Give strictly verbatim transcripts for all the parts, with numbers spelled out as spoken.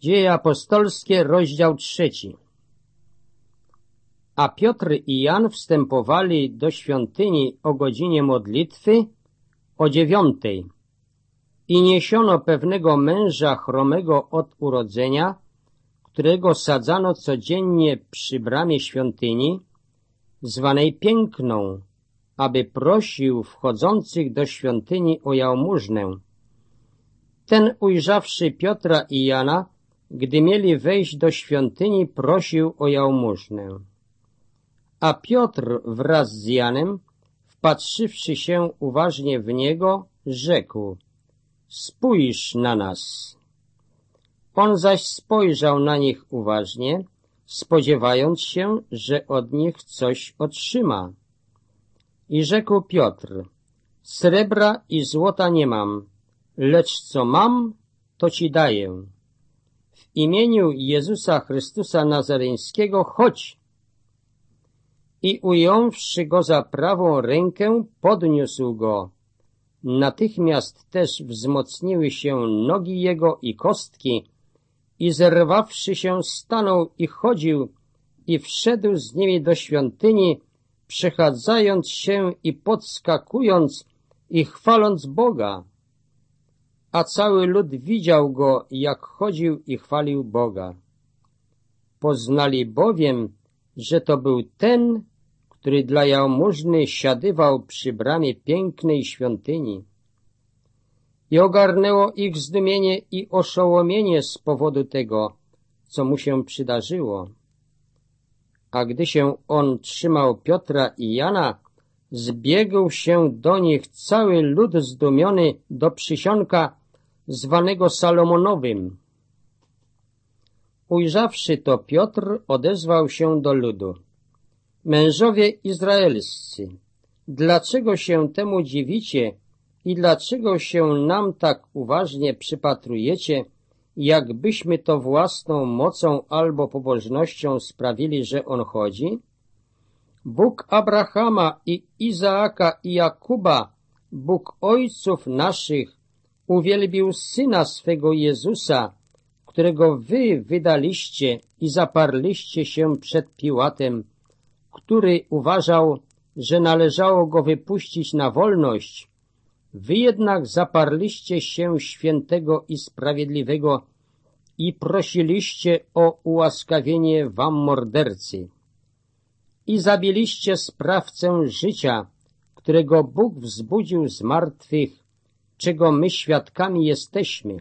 Dzieje apostolskie, rozdział trzeci. A Piotr i Jan wstępowali do świątyni o godzinie modlitwy o dziewiątej i niesiono pewnego męża chromego od urodzenia, którego sadzano codziennie przy bramie świątyni, zwanej Piękną, aby prosił wchodzących do świątyni o jałmużnę. Ten, ujrzawszy Piotra i Jana, gdy mieli wejść do świątyni, prosił o jałmużnę. A Piotr wraz z Janem, wpatrzywszy się uważnie w niego, rzekł: spójrz na nas. On zaś spojrzał na nich uważnie, spodziewając się, że od nich coś otrzyma. I rzekł Piotr: srebra i złota nie mam, lecz co mam, to ci daję. W imieniu Jezusa Chrystusa Nazareńskiego chodź. I ująwszy go za prawą rękę, podniósł go. Natychmiast też wzmocniły się nogi jego i kostki, i zerwawszy się stanął i chodził, i wszedł z nimi do świątyni, przechadzając się i podskakując i chwaląc Boga. A cały lud widział go, jak chodził i chwalił Boga. Poznali bowiem, że to był ten, który dla jałmużny siadywał przy bramie pięknej świątyni. I ogarnęło ich zdumienie i oszołomienie z powodu tego, co mu się przydarzyło. A gdy się on trzymał Piotra i Jana, zbiegł się do nich cały lud zdumiony do przysionka zwanego Salomonowym. Ujrzawszy to, Piotr odezwał się do ludu: mężowie izraelscy, dlaczego się temu dziwicie i dlaczego się nam tak uważnie przypatrujecie, jakbyśmy to własną mocą albo pobożnością sprawili, że on chodzi? Bóg Abrahama i Izaaka i Jakuba, Bóg ojców naszych, uwielbił Syna swego Jezusa, którego wy wydaliście i zaparliście się przed Piłatem, który uważał, że należało go wypuścić na wolność. Wy jednak zaparliście się świętego i sprawiedliwego i prosiliście o ułaskawienie wam mordercy. I zabiliście sprawcę życia, którego Bóg wzbudził z martwych, czego my świadkami jesteśmy.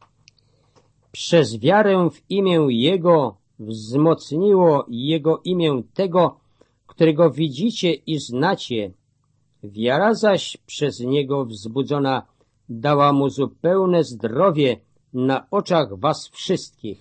Przez wiarę w imię Jego wzmocniło Jego imię tego, którego widzicie i znacie. Wiara zaś przez Niego wzbudzona dała Mu zupełne zdrowie na oczach was wszystkich.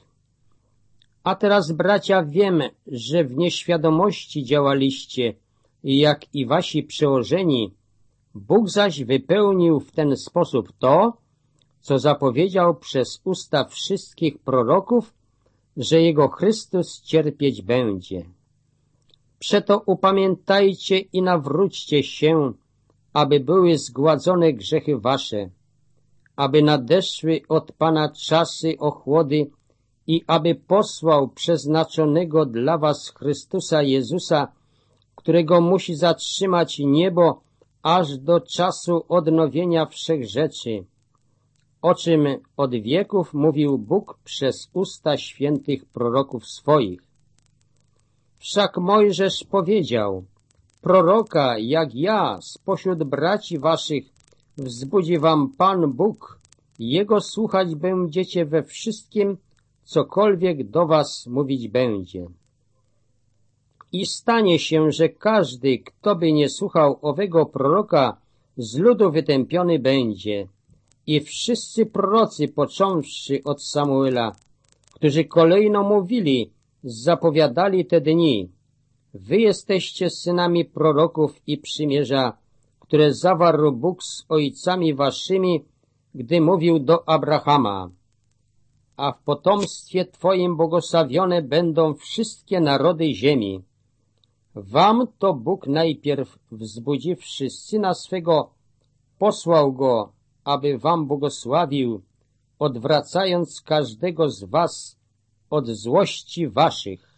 A teraz, bracia, wiem, że w nieświadomości działaliście, jak i wasi przełożeni. Bóg zaś wypełnił w ten sposób to, co zapowiedział przez usta wszystkich proroków, że Jego Chrystus cierpieć będzie. Przeto upamiętajcie i nawróćcie się, aby były zgładzone grzechy wasze, aby nadeszły od Pana czasy ochłody i aby posłał przeznaczonego dla was Chrystusa Jezusa, którego musi zatrzymać niebo aż do czasu odnowienia wszech rzeczy, o czym od wieków mówił Bóg przez usta świętych proroków swoich. Wszak Mojżesz powiedział: proroka jak ja spośród braci waszych wzbudzi wam Pan Bóg, Jego słuchać będziecie we wszystkim, cokolwiek do was mówić będzie. I stanie się, że każdy, kto by nie słuchał owego proroka, z ludu wytępiony będzie. I wszyscy prorocy, począwszy od Samuela, którzy kolejno mówili, zapowiadali te dni: wy jesteście synami proroków i przymierza, które zawarł Bóg z ojcami waszymi, gdy mówił do Abrahama: a w potomstwie twoim błogosławione będą wszystkie narody ziemi. Wam to Bóg najpierw, wzbudziwszy Syna swego, posłał go, aby wam błogosławił, odwracając każdego z was od złości waszych.